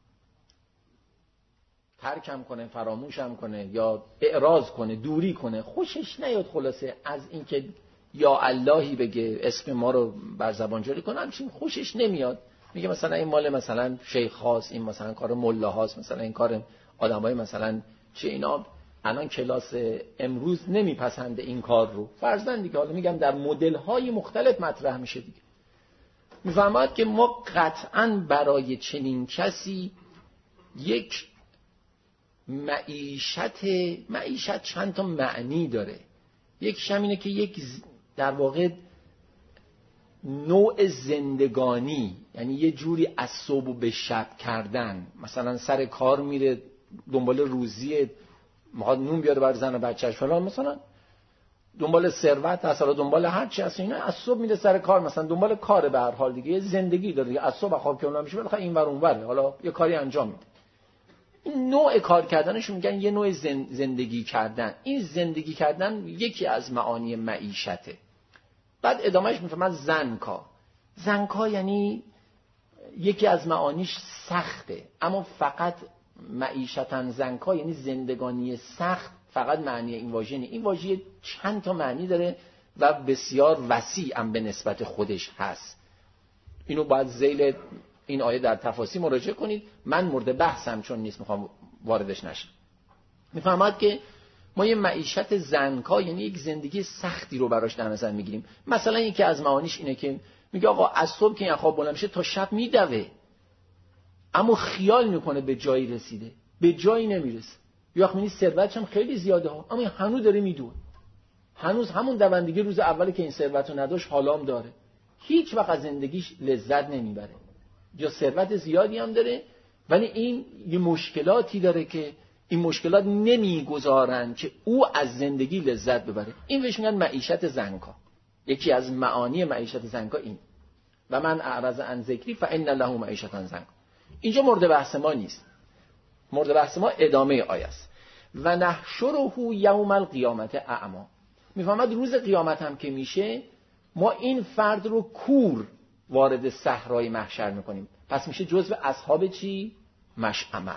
ترکم کنه، فراموشم کنه، یا اعراض کنه، دوری کنه، خوشش نیاد خلاصه از اینکه یا اللهی بگه، اسم ما رو بر زبان جاری کنه، همچین خوشش نمیاد. میگه مثلا این مال مثلا شیخ خاص، این مثلا کار ملا هاست، مثلا این کار آدمای مثلا چه اینا الان کلاس امروز نمیپسنده این کار رو. فرضاً دیگه، حالا میگم در مدل های مختلف مطرح میشه دیگه. میفهمید که ما قطعاً برای چنین کسی یک معیشت چند تا معنی داره. یکیش هم اینه که یک در واقع نوع زندگانی، یعنی یه جوری از صبح به شب کردن، مثلا سر کار میره دنبال روزی، میخواد نون بیاره برای زن و بچه‌اش فلان، مثلا دنبال ثروت هست، حالا دنبال هر چی هست، اینا از صبح میره سر کار، مثلا دنبال کار، به هر حال دیگه یه زندگی داره دیگه. از صبح خواب که اونم میشه بالاخره این ور اون ور، حالا یه کاری انجام میده. این نوع کار کردنش میگن یه نوع زندگی کردن. این زندگی کردن یکی از معانی معیشته. بعد ادامهش میفهمن زنکا یعنی یکی از معانیش سخته، اما فقط معیشتن زنکا یعنی زندگانی سخت، فقط معنی این واژه نیست. این واژه چند تا معنی داره و بسیار وسیع هم به نسبت خودش هست. اینو باید ذیل این آیه در تفاسیر مراجعه کنید. من مورد بحثم چون نیست، میخوام واردش نشم. میفهمید که ما یه معیشت زنکا یعنی یک زندگی سختی رو براش در نظر میگیریم. مثلا یکی از معانیش اینه که میگه آقا از صبح که این خواب بلند میشه تا شب میدوه، اما خیال میکنه به جایی رسیده، به جایی نمیرسه. یا خیلی ثروتش هم خیلی زیاده ها، اما هنوز داره میدوه، هنوز همون دوندگی روز اولی که این ثروتو نداشت حالام داره، هیچ وقت از زندگیش لذت نمیبره. یا ثروت زیادی هم داره ولی این یه مشکلاتی داره که این مشکلات نمیگذارن که او از زندگی لذت ببره. این بهش میگن معیشت زنکا. یکی از معانی معیشت زنکا این. و من اعرض عن ذکری فان له معیشة زنکا. اینجا مورد بحث ما نیست. مورد بحث ما ادامه آیه است. و نحشره یوم القیامة اعمی. میفهمد روز قیامت هم که میشه ما این فرد رو کور وارد صحرای محشر میکنیم. پس میشه جزو اصحاب چی؟ مشأمه.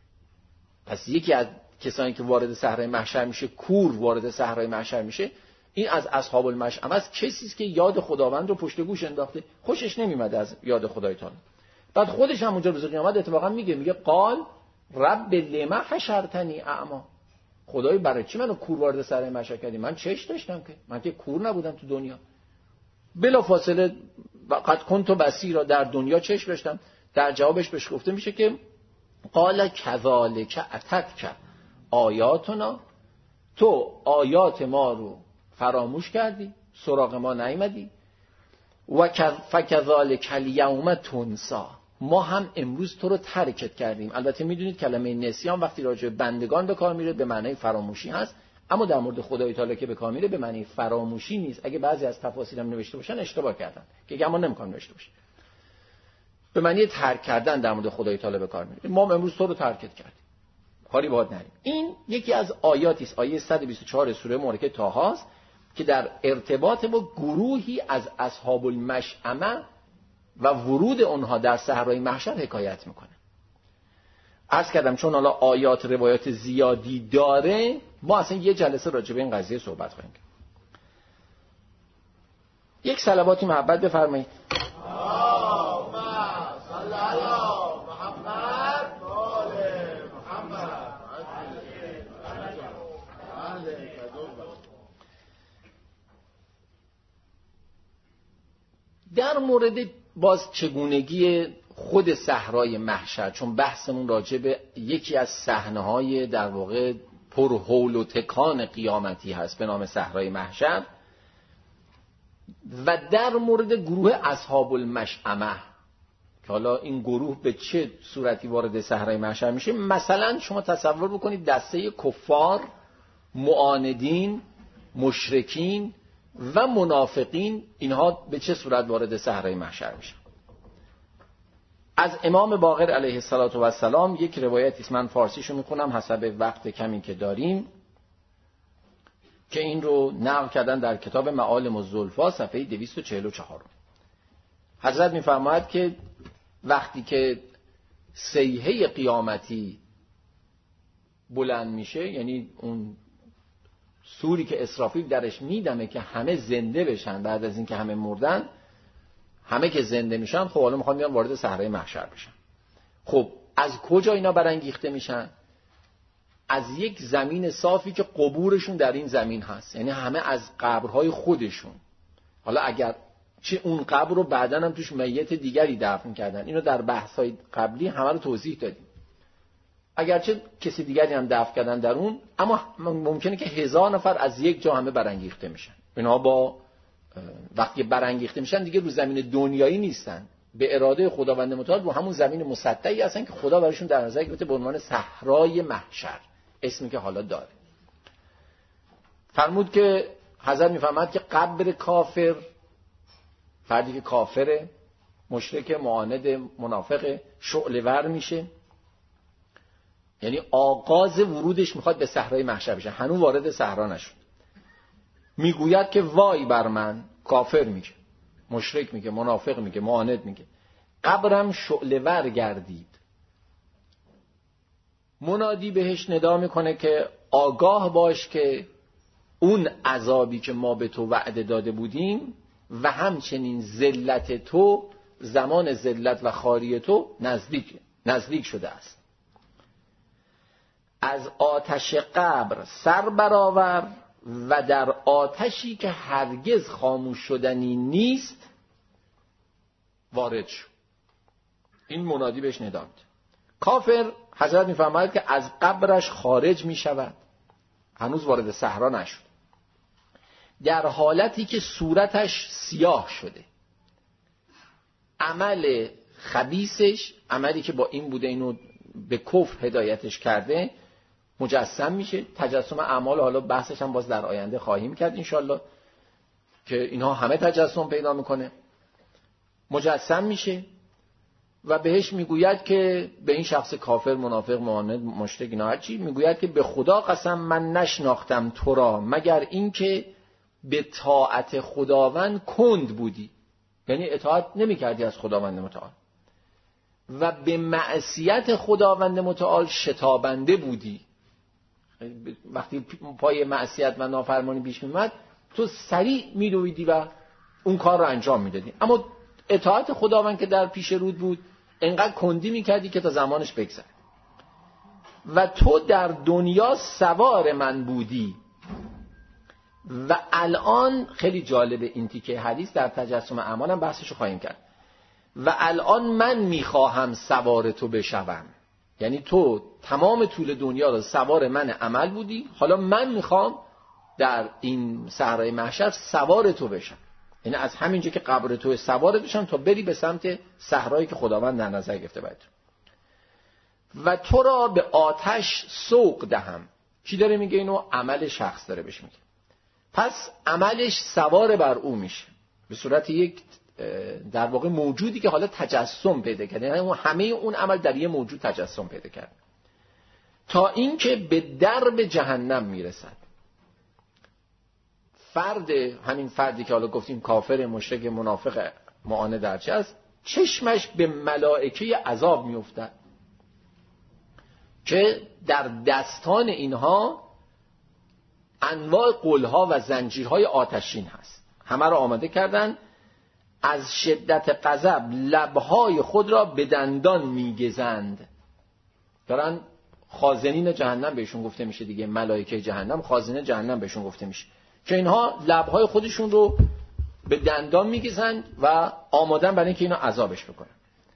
پس یکی از کسانی که وارد صحرای محشر میشه، کور وارد صحرای محشر میشه، این از اصحاب المشأمه است. کسی است که یاد خداوند رو پشت گوش انداخته، خوشش نمیاد از یاد خدای تعالی. بعد خودش هم اونجا روز قیامت اتفاقا میگه قال رب لما حشرتنی اعمی. خدای برای چی منو کور وارد صحرای محشر کردی؟ من چشم داشتم که، من که کور نبودم تو دنیا. بلا فاصله قد کنت بصیرا، در دنیا چشم داشتم. در جوابش بهش گفته میشه که قال کذالک اتتک آیاتنا، تو آیات ما رو فراموش کردی، سراغ ما نیامدی. و فکذالک الیوم تنسی، ما هم امروز تو رو ترکت کردیم. البته میدونید کلمه نسیان وقتی راجع به بندگان به کار میره به معنی فراموشی هست، اما در مورد خدای تعالی که به کار میره به معنی فراموشی نیست. اگه بعضی از تفاسیرم نوشته باشن اشتباه کردن که اما نمی‌کنم نوشته باشه. به معنی ترک کردن در مورد خدای تعالی به کار میره. ما امروز تو رو ترک کردیم، کاری باهات نریم. این یکی از آیاتی است، آیه 124 سوره مبارکه طه است که در ارتباط با گروهی از اصحاب المشأمه و ورود اونها در صحرای محشر حکایت میکنه. عرض کردم چون حالا آیات روایات زیادی داره، ما اصلا یه جلسه راجع به این قضیه صحبت خواهیم کرد. یک صلواتی محبت بفرمایید. در مورد باز چگونگی خود صحرای محشر، چون بحثمون راجع به یکی از صحنه‌های در واقع پر هول و تکان قیامتی هست به نام صحرای محشر، و در مورد گروه اصحاب المشأمه که حالا این گروه به چه صورتی وارد صحرای محشر میشه. مثلا شما تصور بکنید دسته کفار، معاندین، مشرکین و منافقین، اینها به چه صورت وارد صحرای محشر میشن. از امام باقر علیه السلام یک روایتی است، من فارسیشو میخونم حسب وقت کمی که داریم، که این رو نقل کردن در کتاب معالم الزلفا صفحه 244. حضرت میفرماید که وقتی که صیحه قیامتی بلند میشه، یعنی اون سوری که اسرافیل درش میدمه که همه زنده بشن بعد از اینکه همه مردن، همه که زنده میشن، خب حالا میخوان بیان وارد صحرای محشر بشن. خب از کجا اینا برانگیخته میشن؟ از یک زمین صافی که قبورشون در این زمین هست، یعنی همه از قبرهای خودشون. حالا اگر چه اون قبر رو بعدن هم توش میت دیگری دفن کردن، اینو در بحث‌های قبلی همه رو توضیح دادیم. اگرچه کسی دیگری هم دفن کردن در اون، اما ممکنه که 1000 نفر از یک جا همه برانگیخته میشن. اینا با وقتی برانگیخته میشن دیگه رو زمین دنیایی نیستن، به اراده خداوند متعال رو همون زمین مسطحی هستن که خدا براشون در نظر گرفته به عنوان صحرای محشر، اسمی که حالا داره. فرمود که حضرت میفهمد که قبر کافر، فردی که کافره، مشرک، معاند، منافق، شعله ور میشه، یعنی آغاز ورودش میخواد به صحرای محشر بشه، هنوز وارد صحرا نشد. میگوید که وای بر من، کافر میگه، مشرک میگه، منافق میگه، معاند میگه، قبرم شعله ور گردید. منادی بهش ندا میکنه که آگاه باش که اون عذابی که ما به تو وعده داده بودیم و همچنین ذلت تو، زمان ذلت و خواری تو نزدیک شده است. از آتش قبر سر برآور و در آتشی که هرگز خاموش شدنی نیست وارد شو. این منادی بهش ندا میده. کافر، حضرت میفرماید که از قبرش خارج میشود، هنوز وارد صحرا نشد، در حالتی که صورتش سیاه شده. عمل خبیثش، عملی که با این بوده اینو به کفر هدایتش کرده، مجسم میشه. تجسم اعمال حالا بحثش هم باز در آینده خواهیم کرد انشالله، که اینها همه تجسم پیدا میکنه. مجسم میشه و بهش میگوید که به این شخص کافر، منافق، معاند، مشرک، اینا هرچی، میگوید که به خدا قسم من نشناختم تو را مگر اینکه به طاعت خداوند کند بودی، یعنی اطاعت نمیکردی از خداوند متعال، و به معصیت خداوند متعال شتابنده بودی. وقتی پای معصیت و نافرمانی پیش میومد تو سریع میدویدی و اون کار رو انجام میدادی، اما اطاعت خداوند که در پیش رود بود انقدر کندی میکردی که تا زمانش بگذره. و تو در دنیا سوار من بودی و الان، خیلی جالب این تیکه حدیث، در تجسم اعمال هم بحثشو خواهیم کرد، و الان من میخواهم سوار تو بشوم. یعنی تو تمام طول دنیا رو سوار من عمل بودی، حالا من میخوام در این صحرای محشر سوار تو بشم، یعنی از همینجا که قبر تو سوار بشم تا بری به سمت صحرایی که خداوند در نظر گرفته باید. و تو را به آتش سوق دهم. کی داره میگه اینو؟ عمل شخص داره بهش میگه. پس عملش سوار بر او میشه، به صورت یک در واقع موجودی که حالا تجسم پیدا کرد، یعنی همه اون عمل در یه موجود تجسم پیدا کرد، تا اینکه به درب جهنم میرسد. همین فردی که حالا گفتیم کافر، مشرک، منافق، معاند درچه است، چشمش به ملائکه عذاب میافتد که در دستان اینها انواع قلها و زنجیرهای آتشین هست. همه را آماده کردن، از شدت غضب لبهای خود را به دندان میگزند. دارن خازنین جهنم بهشون گفته میشه دیگه، ملائکه جهنم خازنین جهنم بهشون گفته میشه که اینها لبهای خودشون رو به دندان میگزند و آمادن برای اینکه اینا عذابش بکنن.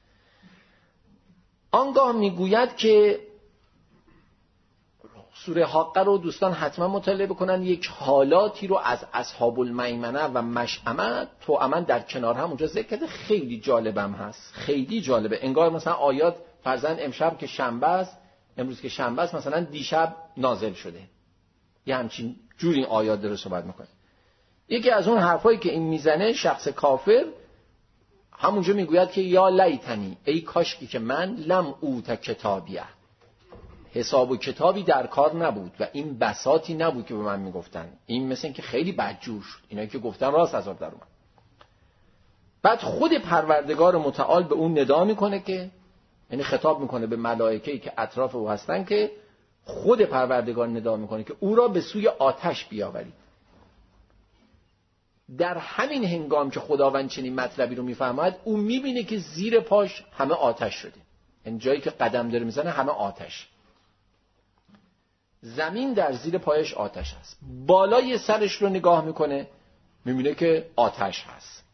آنگاه میگوید که سوره حاقه رو دوستان حتما مطالعه بکنن، یک حالاتی رو از اصحاب المیمنه و مشأمه توأما در کنار هم اونجا ذکر کرده، خیلی جالبم هست، خیلی جالبه. انگار مثلا آیات فرضاً امشب که شنبه است، امروز که شنبه است، مثلا دیشب نازل شده، یه همچین جوری این آیات داره صحبت میکنه. یکی از اون حرفایی که این میزنه شخص کافر همونجا میگوید که یا لیتنی، ای کاشکی که من لم اوت کتابیه، حساب و کتابی در کار نبود و این بساطی نبود که به من میگفتن. این مثل این که خیلی بدجور شد، اینایی که گفتن راست عذاب در اومد. بعد خود پروردگار متعال به اون ندا میکنه که، یعنی خطاب میکنه به ملائکه‌ای که اطراف او هستن، که خود پروردگار ندا میکنه که او را به سوی آتش بیاورید. در همین هنگام که خداوند چنین مطلبی رو میفرماید، او میبینه که زیر پاش همه آتش شده، یعنی جایی که قدم داره میزنه همه آتش، زمین در زیر پایش آتش هست. بالای سرش رو نگاه میکنه، میبینه که آتش هست.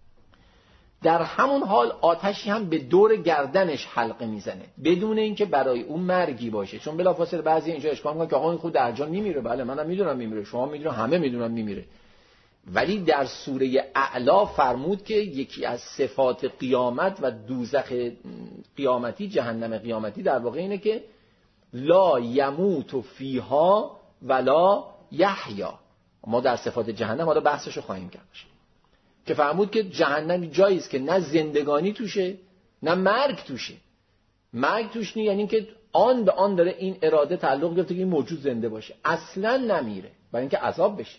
در همون حال آتشی هم به دور گردنش حلقه میزنه، بدون اینکه برای اون مرگی باشه. چون بلافاصله بعضی اینجا اشکال میکنن که آقا این خود در جان میمیره. بله منم میدونم میمیره، شما میدونید، همه میدونن میمیره. ولی در سوره اعلا فرمود که یکی از صفات قیامت و دوزخ قیامتی، جهنم قیامتی، در واقع اینه که لا یموت فیها ولا یحیا. ما در صفات جهنم حالا بحثشو خواهیم کرد که فرمود که جهنم جایی است که نه زندگانی توشه نه مرگ توشه. مرگ توش نیست، یعنی که آن به آن داره این اراده تعلق گرفته که این موجود زنده باشه، اصلا نمیره برای اینکه عذاب بشه.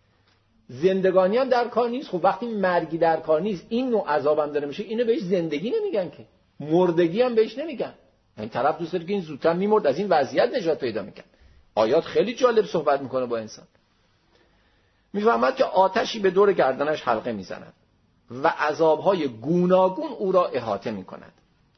زندگانی هم در کار نیست. خب وقتی مرگی در کار نیست، این نوع عذاب هم داره میشه، اینو بهش زندگی نمیگن که، مردگی هم بهش نمیگن. این طرف دوست داره که این زودتر میمرد، از این وضعیت نجات پیدا میکنه. آیات خیلی جالب صحبت میکنه با انسان. میفهمد که آتشی به دور گردنش حلقه میزند و عذابهای گوناگون او را احاطه میکند.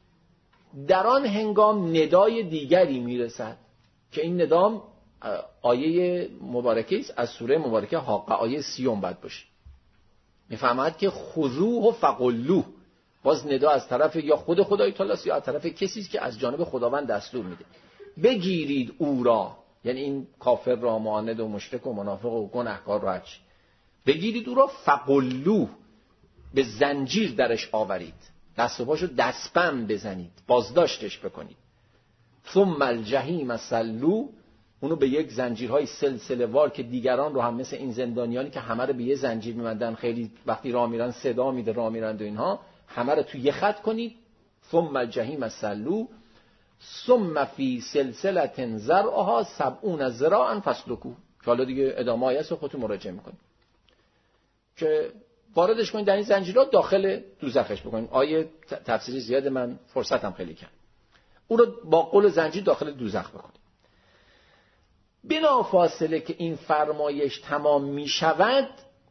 در آن هنگام ندای دیگری میرسد که این ندام آیه مبارکه است از سوره مبارکه حاقه، آیه 30 باید باشه. میفهمد که خذوه و فغلوه، باز ندا از طرف یا خود خدای تعالی یا از طرف کسی است که از جانب خداوند دستور میده. بگیرید او را، یعنی این کافر را، معاند و مشرک و منافق و گناهکار را، بگیرید او را، فغلوه، به زنجیر درش آورید، دست و پاشو دستبند بزنید، بازداشتش بکنید. ثم الجحیم صلوا، اونو به یک زنجیرهای سلسله وار که دیگران رو هم مثل این زندانیانی که همه رو به یه زنجیر می‌بندن، خیلی وقتی راه میرن صدا میده راه میرن و اینها، همه رو توی یه خط کنید. ثم الجحیم صلوا ثم فی سلسله ذرعها 70 ذراعا فاسلکوه. حالا دیگه ادامه آیه رو خودتون مراجعه میکنید که واردش کنید در این زنجیرات، داخل دوزخش بکنید. آیه تفسیری زیاد، من فرصتم خیلی کم، او رو با قل زنجیر داخل دوزخ بکنید. بلا فاصله که این فرمایش تمام می شود،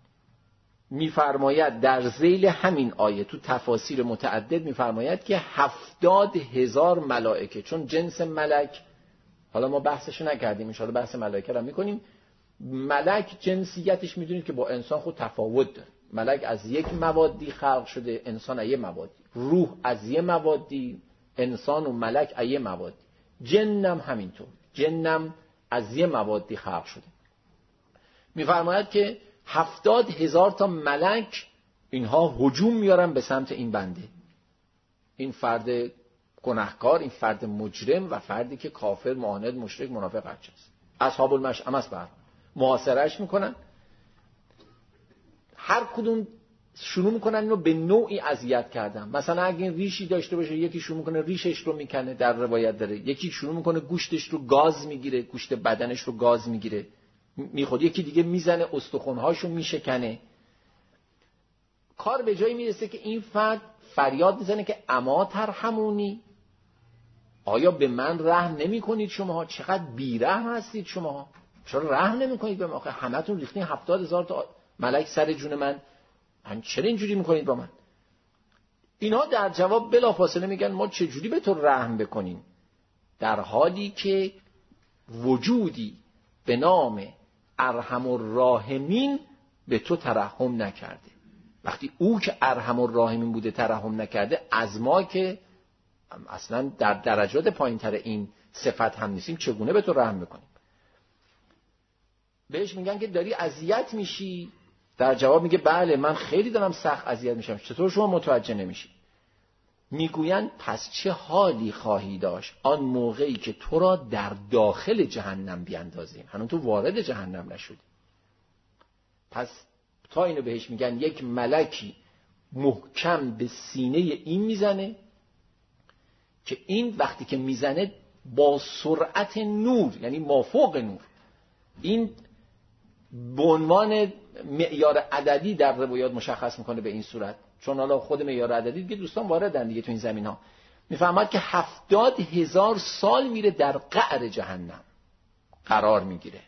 می فرماید در ذیل همین آیه تو تفاسیر متعدد می فرماید که 70,000 ملائکه، چون جنس ملک حالا ما بحثش نکردیم، ان شاءالله بحث ملائکه رو میکنیم. ملک جنسیتش میدونید که با انسان خود تفاوت داره. ملک از یک موادی خلق شده، انسان از یک موادی، روح از یک موادی، انسان و ملک از یک موادی. جنم همینطور، جنم از یک موادی خلق شده. میفرماید که 70,000 تا ملک اینها هجوم میارن به سمت این بنده، این فرد گناهکار، این فرد مجرم و فردی که کافر، معاند، مشرک، منافق هرچی است، اصحاب المشأمه است، محاصرهش میکنن. هر کدوم شروع میکنن اینو به نوعی اذیت کردن. مثلا اگه این ریشی داشته باشه، یکی شروع میکنه ریشش رو میکنه، در روایت داره، یکی شروع میکنه گوشتش رو گاز میگیره، گوشت بدنش رو گاز میگیره میخواد، یکی دیگه میزنه استخوان‌هاشو میشکنه. کار به جایی میرسه که این فرد فریاد میزنه که اما ترحمونی، آیا به من رحم نمی کنید شما؟ چقدر بی‌رحم هستید شما، چرا رحم نمی کنید به من؟ آخه همتون ریختین 70,000 تا ملک سر جون من چرا اینجوری میکنید با من؟ اینها در جواب بلافاصله میگن ما چجوری به تو رحم بکنیم، در حالی که وجودی به نام ارحم الراحمین به تو ترحم نکرده. وقتی او که ارحم الراحمین بوده ترحم نکرده، از ما که اصلا در درجات پایین‌تر این صفت هم نیستیم چگونه به تو رحم بکنیم؟ بهش میگن که داری اذیت میشی، در جواب میگه بله من خیلی دارم سخت اذیت میشم، چطور شما متوجه نمیشی؟ میگوین پس چه حالی خواهی داشت آن موقعی که تو را در داخل جهنم بیاندازیم، هنوز تو وارد جهنم نشدی. پس تا اینو بهش میگن یک ملکی محکم به سینه این میزنه که این وقتی که میزنه با سرعت نور، یعنی مافوق نور، این به عنوان معیار عددی در روایات مشخص میکنه به این صورت، چون حالا خود معیار عددی دیگه دوستان واردن دیگه تو این زمین ها، میفهمد که 70,000 سال میره در قعر جهنم قرار میگیره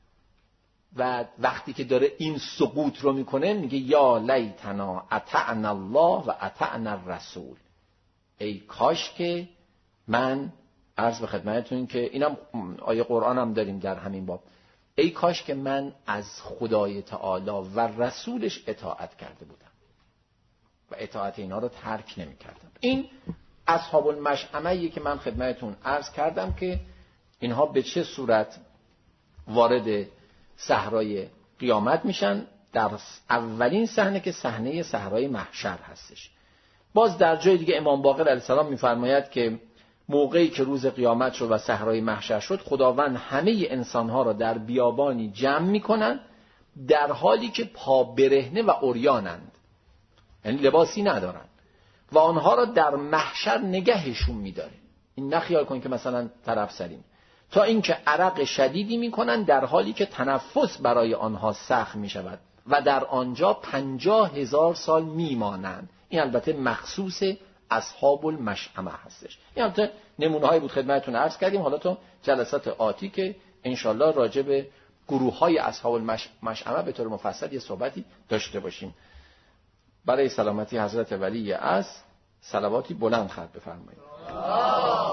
و وقتی که داره این سقوط رو میکنه میگه یا لیتنا اطعنا الله و اطعنا الرسول، ای کاش که من، عرض به خدمتتون که اینم آیه قرآن هم داریم در همین باب، ای کاش که من از خدای تعالی و رسولش اطاعت کرده بودم و اطاعت اینا رو ترک نمی کردم. این اصحاب المشأمه‌ای که من خدمتتون عرض کردم که اینها به چه صورت وارد صحرای قیامت میشن. در اولین صحنه که صحنه صحرای محشر هستش. باز در جای دیگه امام باقر علیه السلام میفرماید که موقعی که روز قیامت شد و صحرای محشر شد، خداوند همه انسانها را در بیابانی جمع میکنن در حالی که پا برهنه و عریانند، یعنی لباسی ندارن، و آنها را در محشر نگهشون میداره. این نخیال کن که مثلا طرف سریم، تا اینکه عرق شدیدی میکنن در حالی که تنفس برای آنها سخت میشود و در آنجا 50,000 سال میمانند. این البته مخصوص اصحاب المشأمه هستش. این البته نمونه‌هایی بود خدمتتون عرض کردیم. حالا تو جلسات آتی که انشالله راجع به گروه‌های اصحاب المشأمه به طور مفصل یه صحبتی داشته باشیم. برای سلامتی حضرت ولی اصل صلواتی بلند خط بفرمایید.